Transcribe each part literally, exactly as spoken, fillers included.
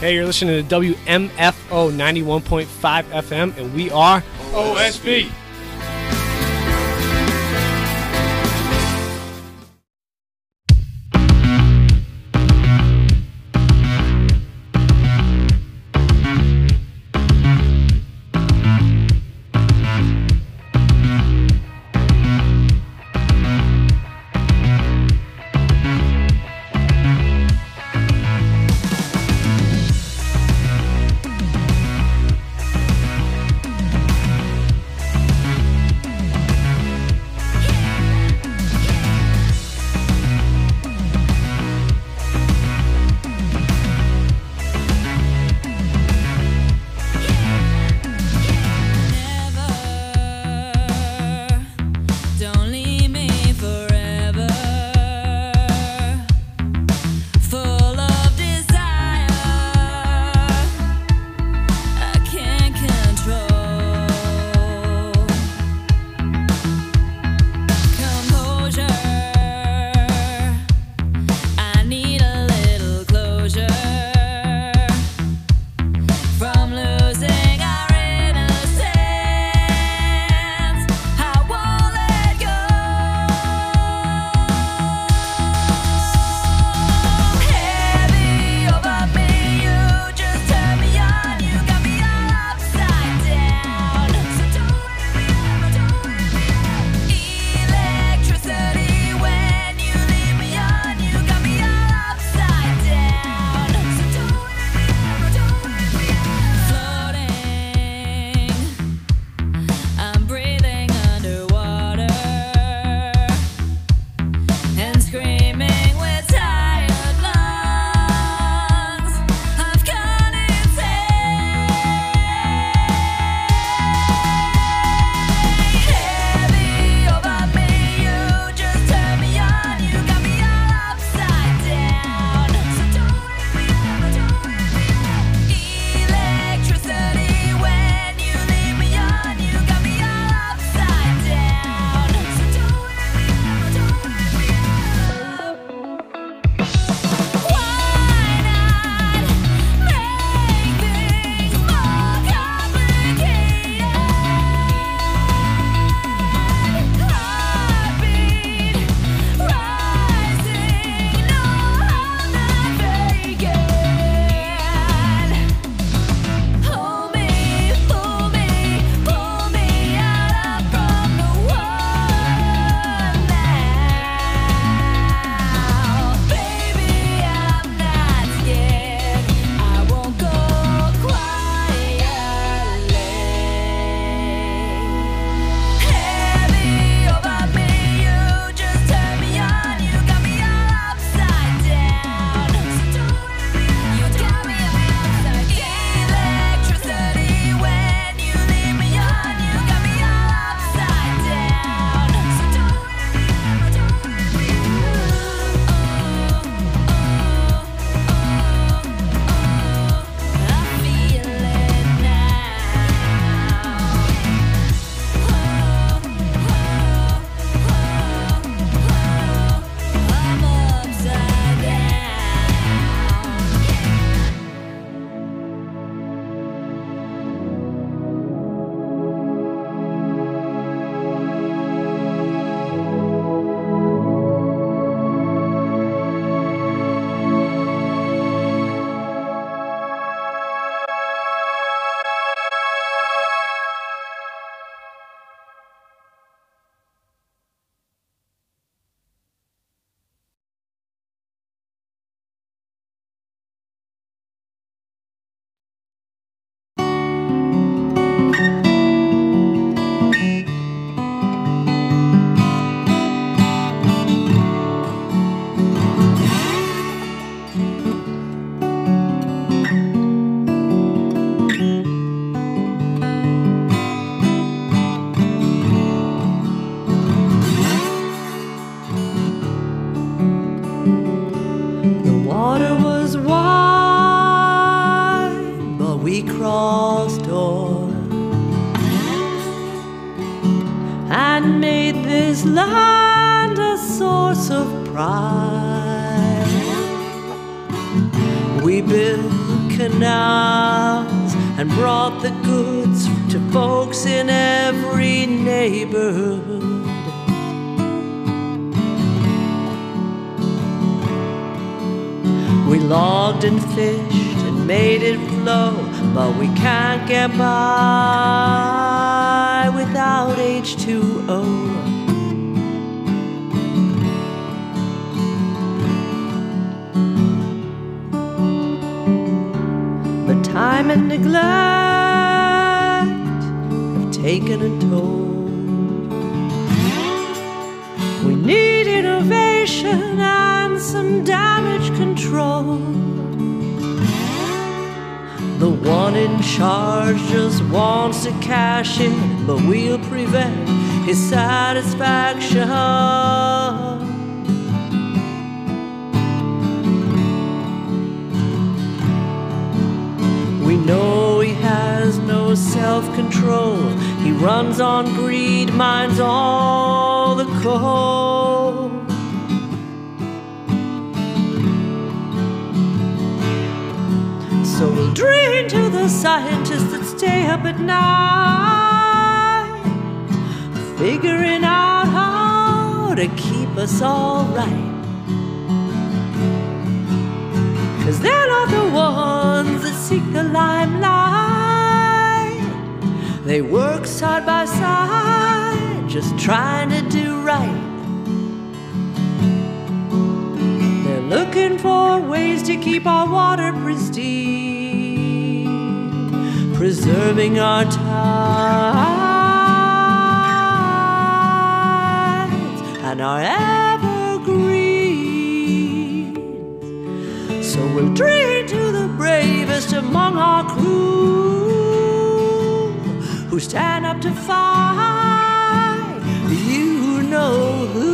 Hey, you're listening to W M F O ninety-one point five F M, and we are O S B. and made this land a source of pride. We built canals and brought the goods to folks in every neighborhood. We logged and fished and made it flow, but we can't get by without H two O. But time and neglect have taken a toll. We need innovation and some damage control. The one in charge just wants to cash in, but we'll prevent his satisfaction. We know he has no self-control. He runs on greed, mines all the coal. So we'll dream to the scientists that stay up at night, figuring out how to keep us all right. 'Cause they're not the ones that seek the limelight. They work side by side, just trying to do right. They're looking for ways to keep our water pristine, preserving our tides and our evergreens. So we'll dream to the bravest among our crew, who stand up to fight, you know who.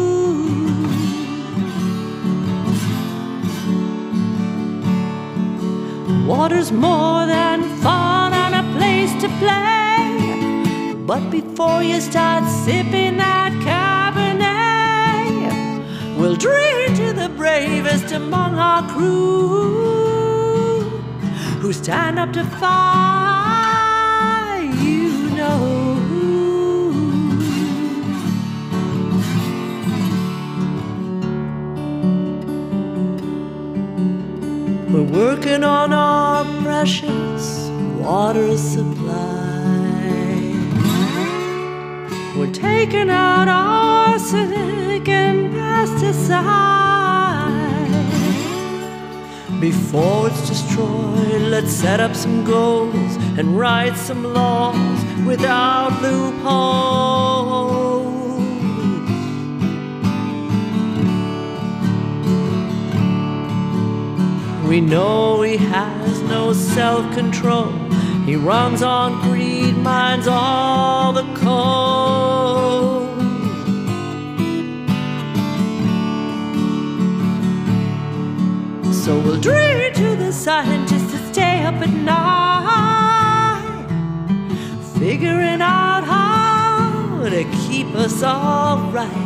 Water's more than fun and a place to play, but before you start sipping that Cabernet, we'll dream to the bravest among our crew, who stand up to fight, you know who. We're working on our precious water supply. We're taking out arsenic and pesticides. Before it's destroyed, let's set up some goals and write some laws without loopholes. We know he has no self-control. He runs on greed, mines all the coal. So we'll dream to the scientists that stay up at night, figuring out how to keep us all right.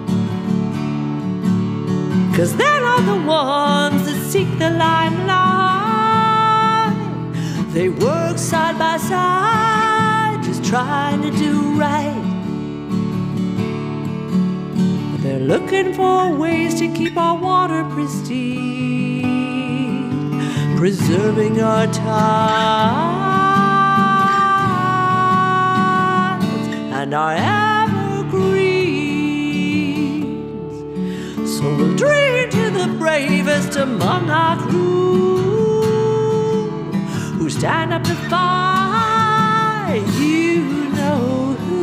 'Cause they're not the ones that seek the limelight. They work side by side, just trying to do right. But they're looking for ways to keep our water pristine, preserving our tides and our evergreens. So we'll dream to the bravest among our crew, who stand up to fight, you know who.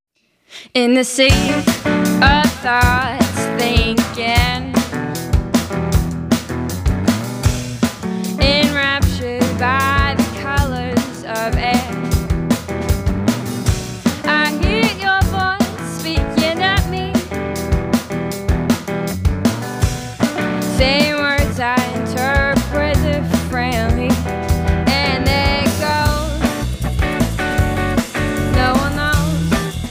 In the sea of thoughts thinking, Same words I interpret differently, and it goes. No one knows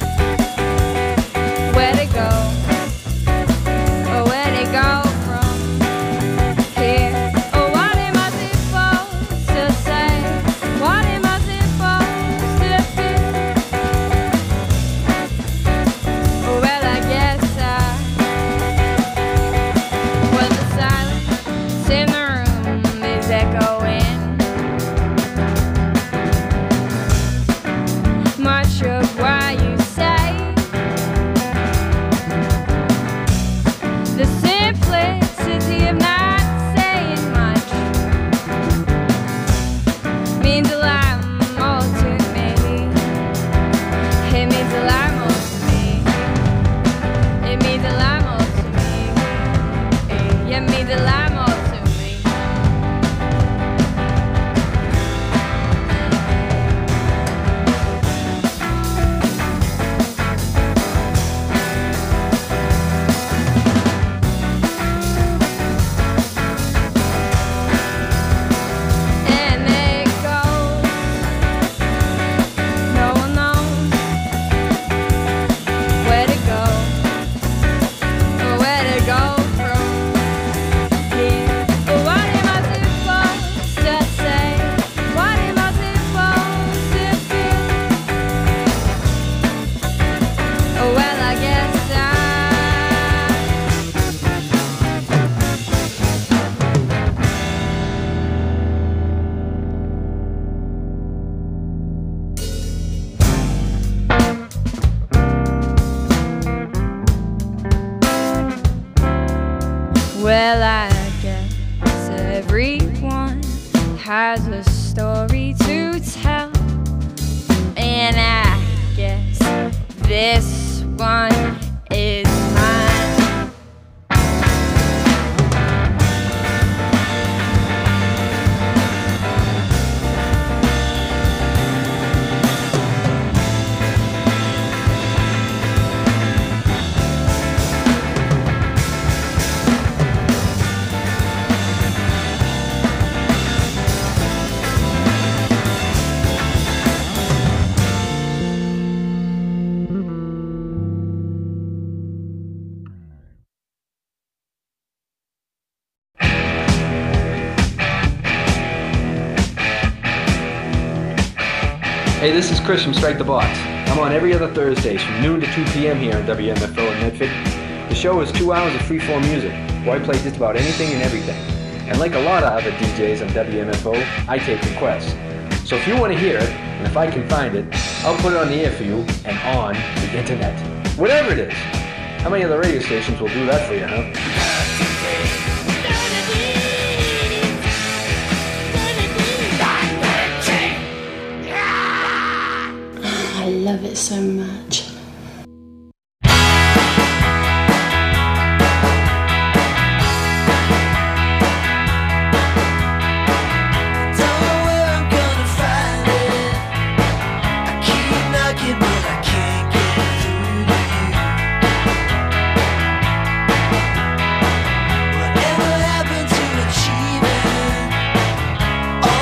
where to go, or where to go from here. Or what am I supposed to say? What am I supposed to feel? Well, I guess I. Well, the silence in the room is echoing. Much of what you say, the simplicity of not saying much means a lot more to me. It means a lot more to me. It means a lot more to me. It means a lot more to me. And it goes. No one knows where to go, or where to go from here. But what am I supposed to say? What am I supposed to feel? Oh, well, I guess I. Well, I guess everyone has a story to tell, and I guess this one is mine. Hey, this is Chris from Strike the Box. I'm on every other Thursdays from noon to two p.m. here on W M F O in Medford. The show is two hours of freeform music, where I play just about anything and everything. And like a lot of other D Js on W M F O, I take requests. So if you want to hear it, and if I can find it, I'll put it on the air for you and on the internet. Whatever it is. How many other radio stations will do that for you, huh? I love it so much.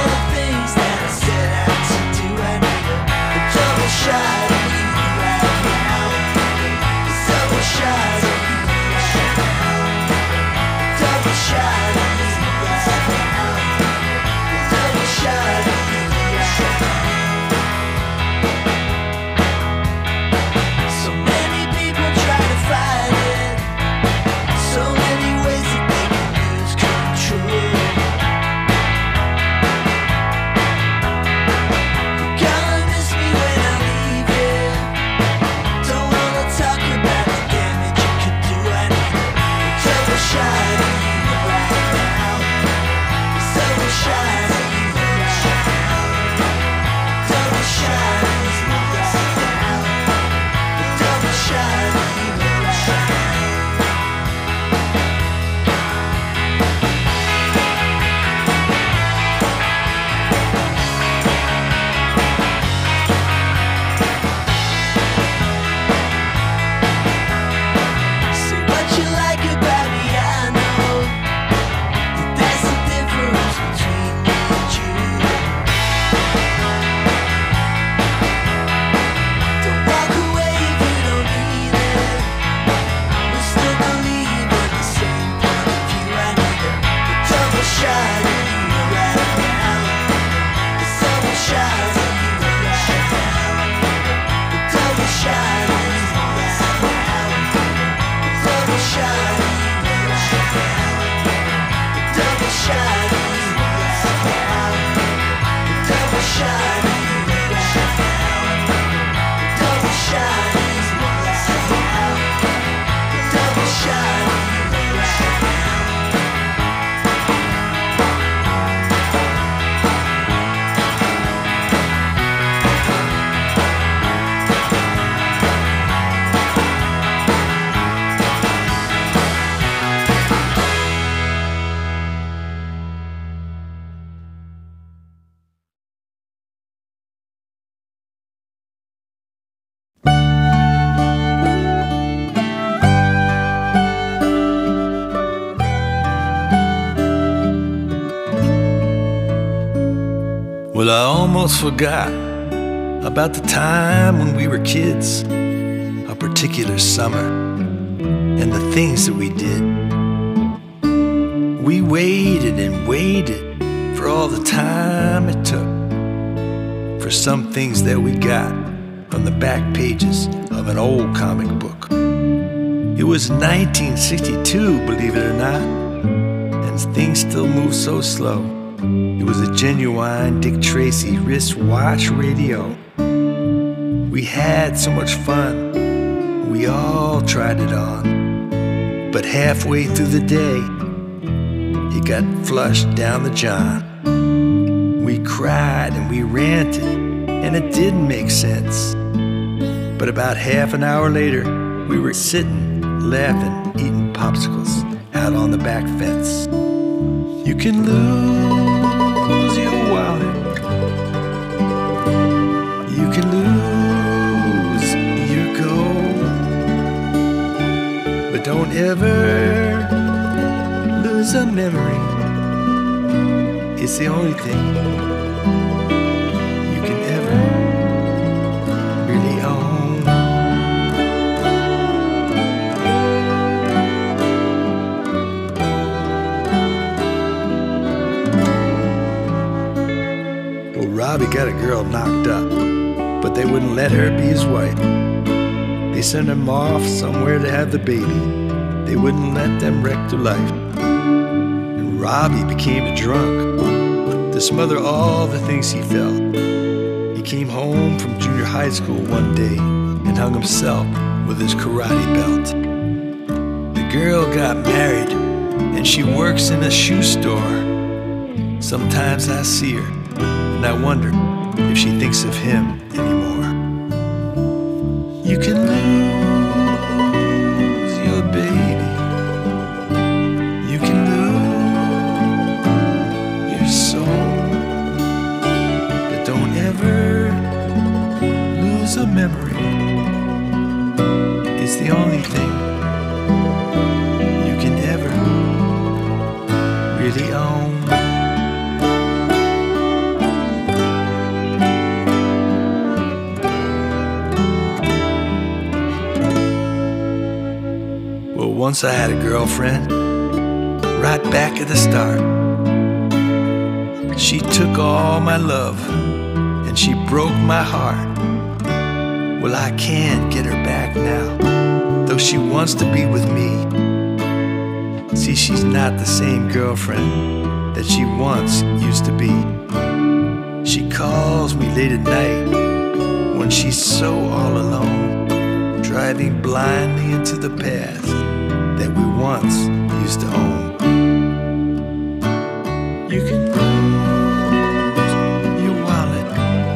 Shot of you like Well, I almost forgot about the time when we were kids, a particular summer, and the things that we did. We waited and waited for all the time it took for some things that we got from the back pages of an old comic book. It was nineteen sixty-two, believe it or not, and things still move so slow. It was a genuine Dick Tracy wristwatch radio. We had so much fun, we all tried it on. But halfway through the day, it got flushed down the john. We cried and we ranted, and it didn't make sense. But about half an hour later, we were sitting, laughing, eating popsicles out on the back fence. You can lose your wallet. You can lose your gold. But don't ever lose a memory. It's the only thing you can ever really own. Well, Robbie got a girl knocked up, but they wouldn't let her be his wife. They sent him off somewhere to have the baby. They wouldn't let them wreck their life. And Robbie became a drunk to smother all the things he felt. He came home from junior high school one day and hung himself with his karate belt. The girl got married and she works in a shoe store. Sometimes I see her and I wonder if she thinks of him anymore. You can lose your baby. You can lose your soul. But don't ever lose a memory. It's the only thing you can ever really own. Once I had a girlfriend, right back at the start. She took all my love and she broke my heart. Well, I can't get her back now, though she wants to be with me. See, she's not the same girlfriend that she once used to be. She calls me late at night when she's so all alone, driving blindly into the past that we once used to own. You can lose your wallet.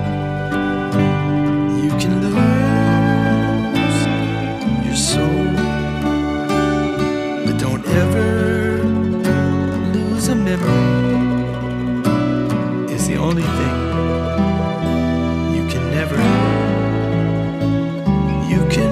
You can lose your soul. But don't ever lose a memory. It's the only thing you can never. You can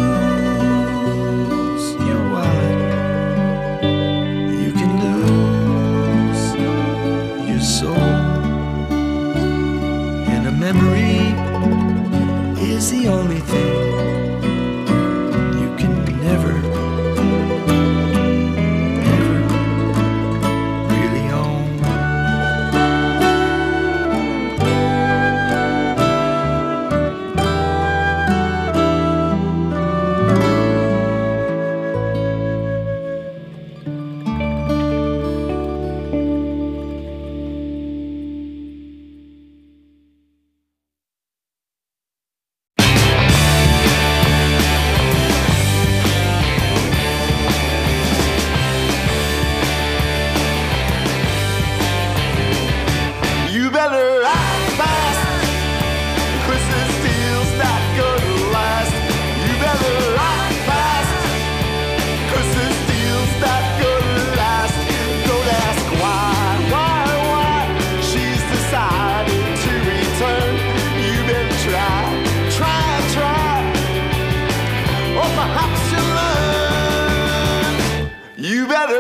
memory is the only thing you can never, ever really own.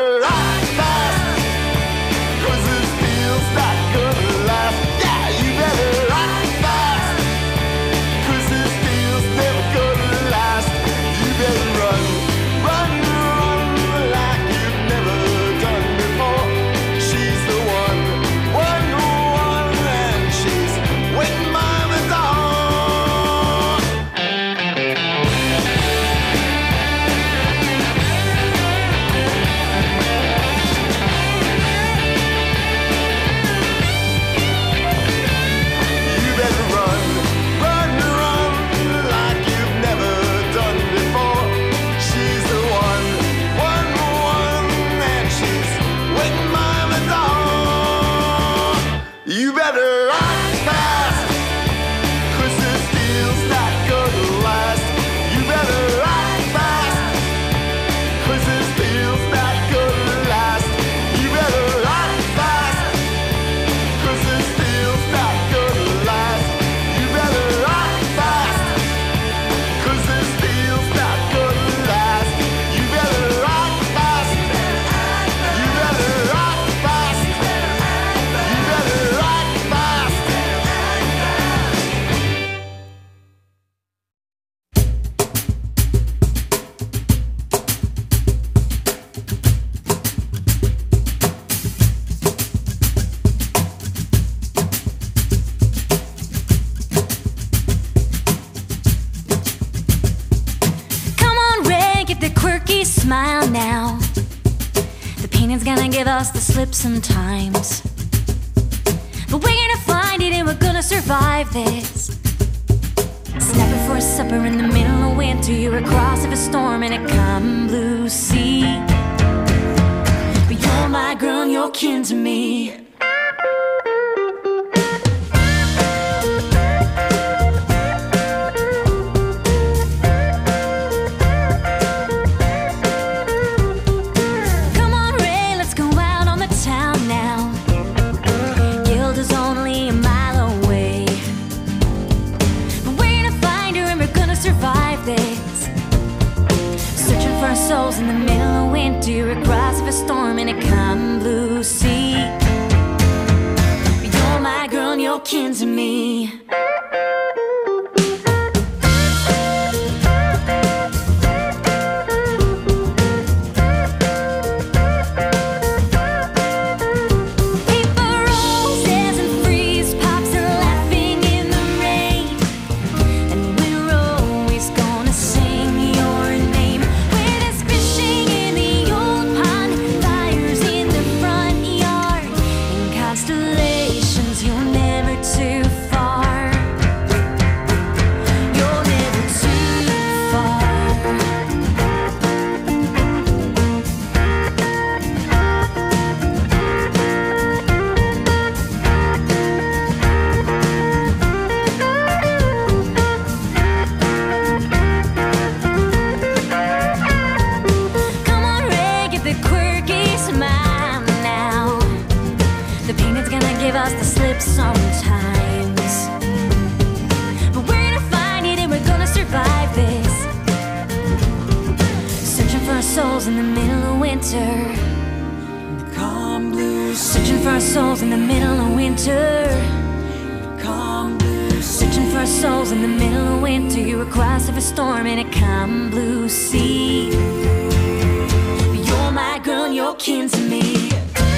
better ride fast, 'cause this deal's not gonna last. Yeah, you better paintings gonna give us the slip sometimes, but we're gonna find it and we're gonna survive this. Snapping for a supper in the middle of winter, you're across of a storm in a calm blue sea. But you're my girl and you're kin to me. Souls in the middle of winter, across of a storm in a calm blue sea. You're my girl and you're kin to me. Souls in the middle of winter, calm blue. Searching for our souls in the middle of winter, calm blue. Searching for our souls in the middle of winter. You're across of a storm in a calm blue sea. You're my girl and you're kin to me.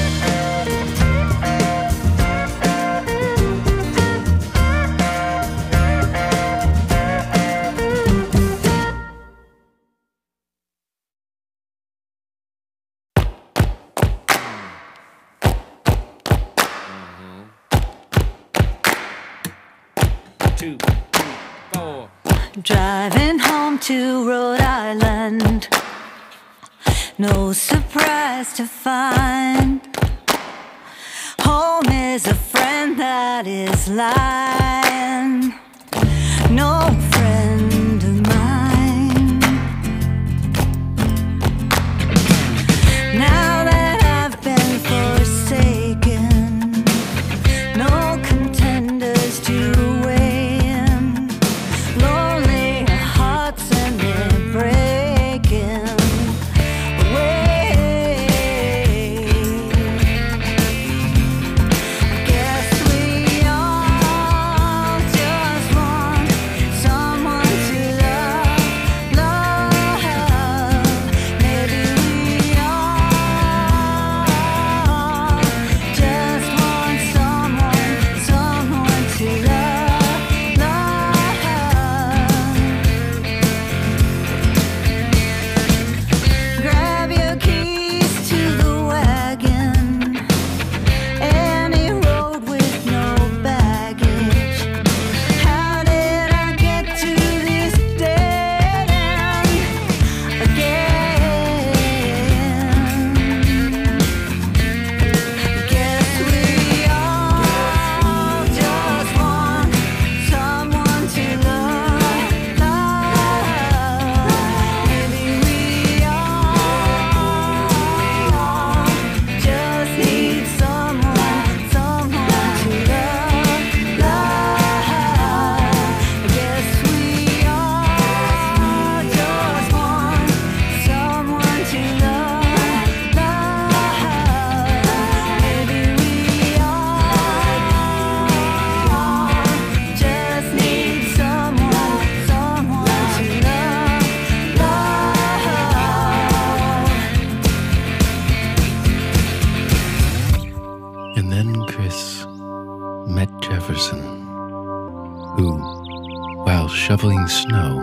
Two, four. Driving home to Rhode Island, no surprise to find home is a friend that is lying, no friend of mine. Now that I've been forsaken, no contenders to shoveling snow,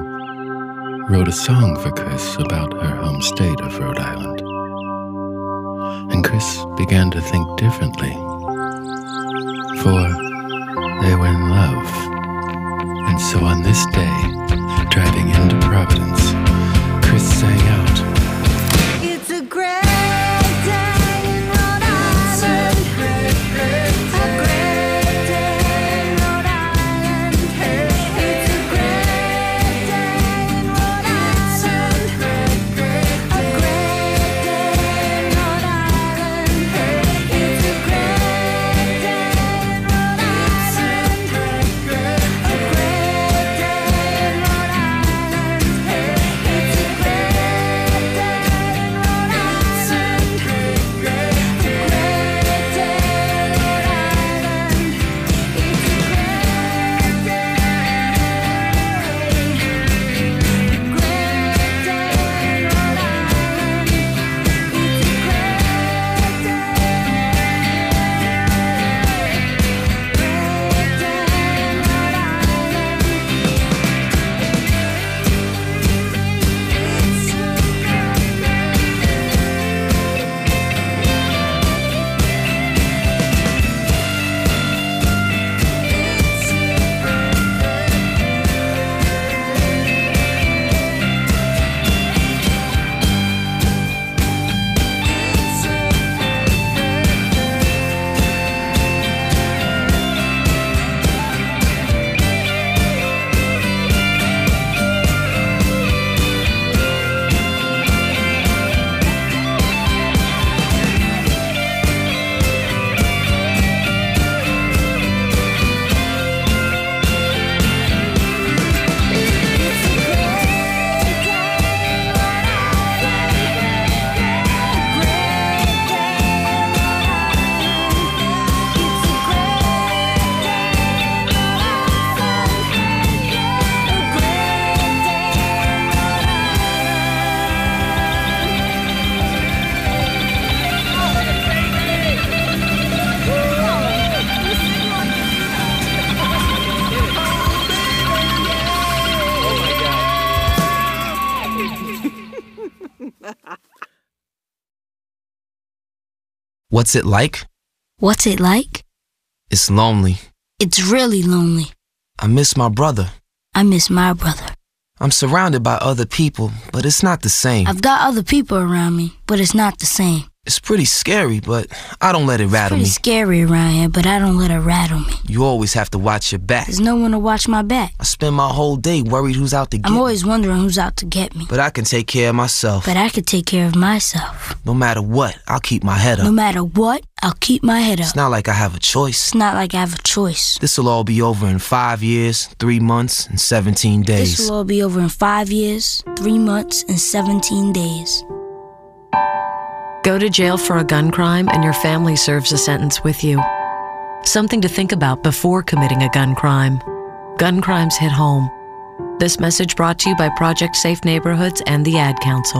wrote a song for Chris about her home state of Rhode Island. And Chris began to think differently, for they were in love. And so on this day, driving into Providence, Chris sang out, It's a great day in Rhode Island. A great, great day. A great day in Rhode Island. It's a great day in Rhode Island. A great day in Rhode Island. It's a great day in Rhode Island. A great day in Rhode Island. It's a great day in Rhode Island. A great day in Rhode Island. It's a great day. Great day in Rhode Island. It's a great What's it like? What's it like? It's lonely. It's really lonely. I miss my brother. I miss my brother. I'm surrounded by other people, but it's not the same. I've got other people around me, but it's not the same. It's pretty scary, but I don't let it rattle me. It's pretty scary around here, but I don't let it rattle me. You always have to watch your back. There's no one to watch my back. I spend my whole day worried who's out to get I'm me. always wondering who's out to get me. But I can take care of myself. But I can take care of myself. No matter what, I'll keep my head up. No matter what, I'll keep my head up. It's not like I have a choice. It's not like I have a choice. This'll all be over in five years, three months, and seventeen days. This will all be over in five years, three months, and seventeen days. Go to jail for a gun crime and your family serves a sentence with you. Something to think about before committing a gun crime. Gun crimes hit home. This message brought to you by Project Safe Neighborhoods and the Ad Council.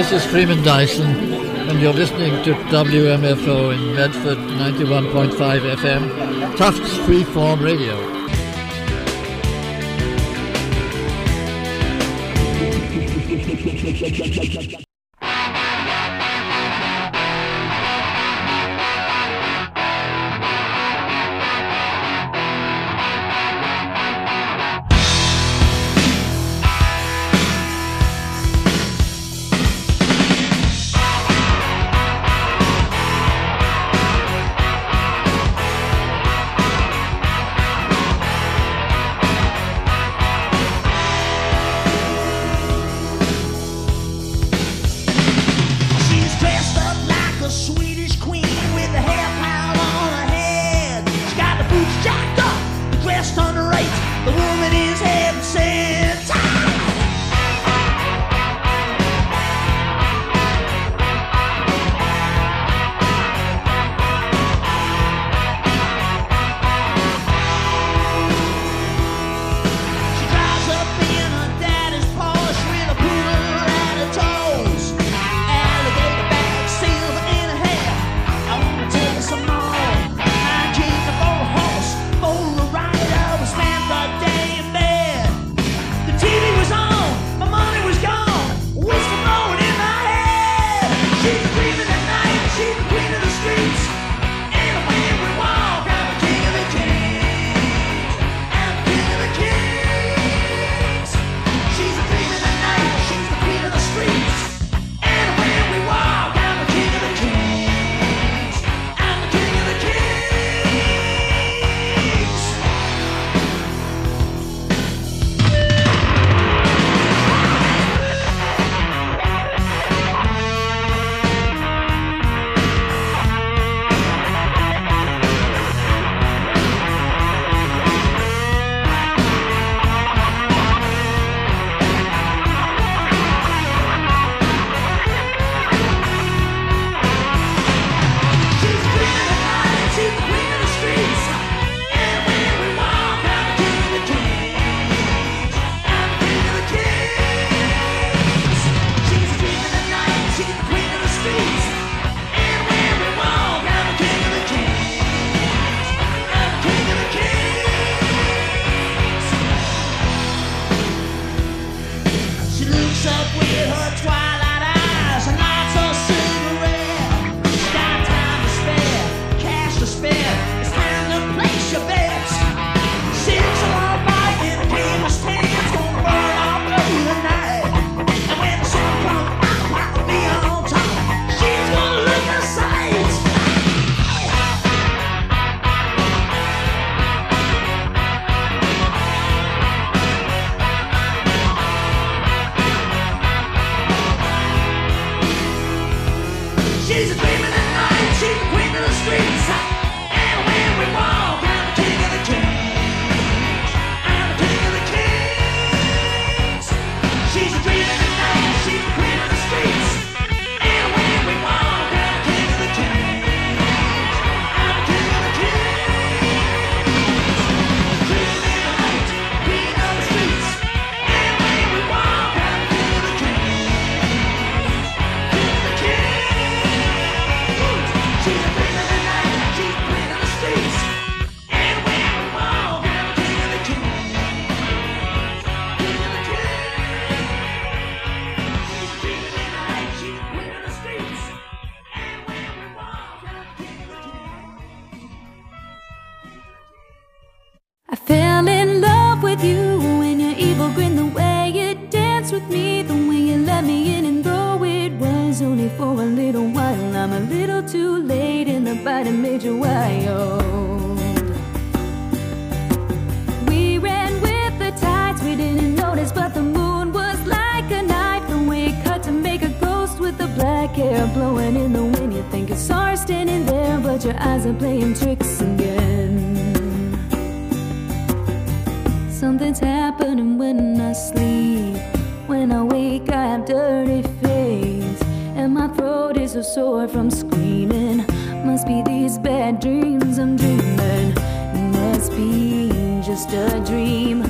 This is Freeman Dyson, and you're listening to W M F O in Medford, ninety-one point five F M, Tufts Freeform Radio.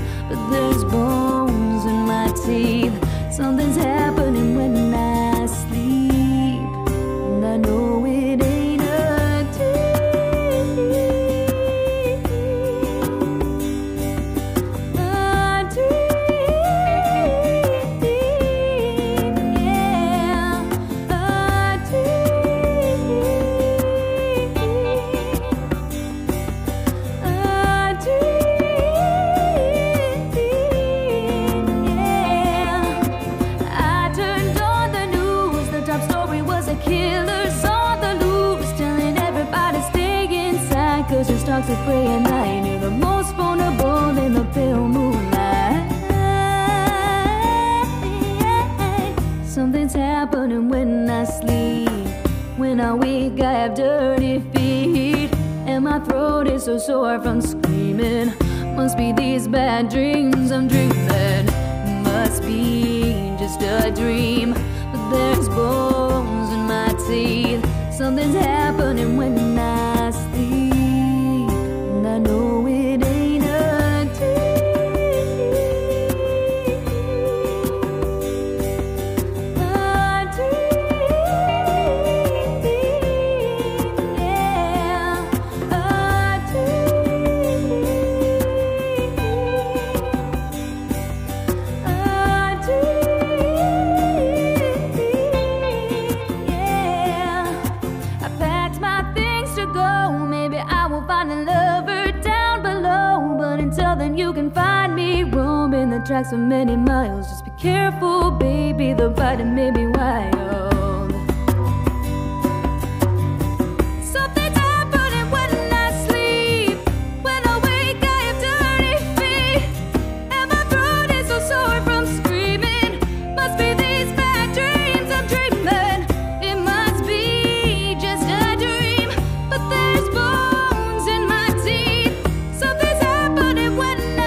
Something's happening when I sleep. sharks of prey, and night. You're the most vulnerable in the pale moonlight. Something's happening when I sleep. When I wake, I have dirty feet, and my throat is so sore from screaming. Must be these bad dreams I'm dreaming. Must be just a dream. But there's bones in my teeth. Something's happening when I sleep, and I know it ain't a dream. A dream, yeah. A dream, a dream, yeah. I packed my things to go. Maybe I will find a lover down below. But until then, you can find me roaming the tracks for many miles. Just be careful, baby. The fighting may be wild. Something's happening when I sleep. When I wake, I have dirty feet, and my throat is so sore from screaming. Must be these bad dreams I'm dreaming. It must be just a dream, but there's bones in my teeth. Something's happening when I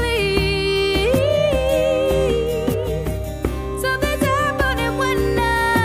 sleep. Something's happening when I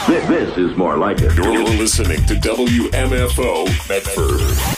This, this is more like it. You're listening to W M F O Medford.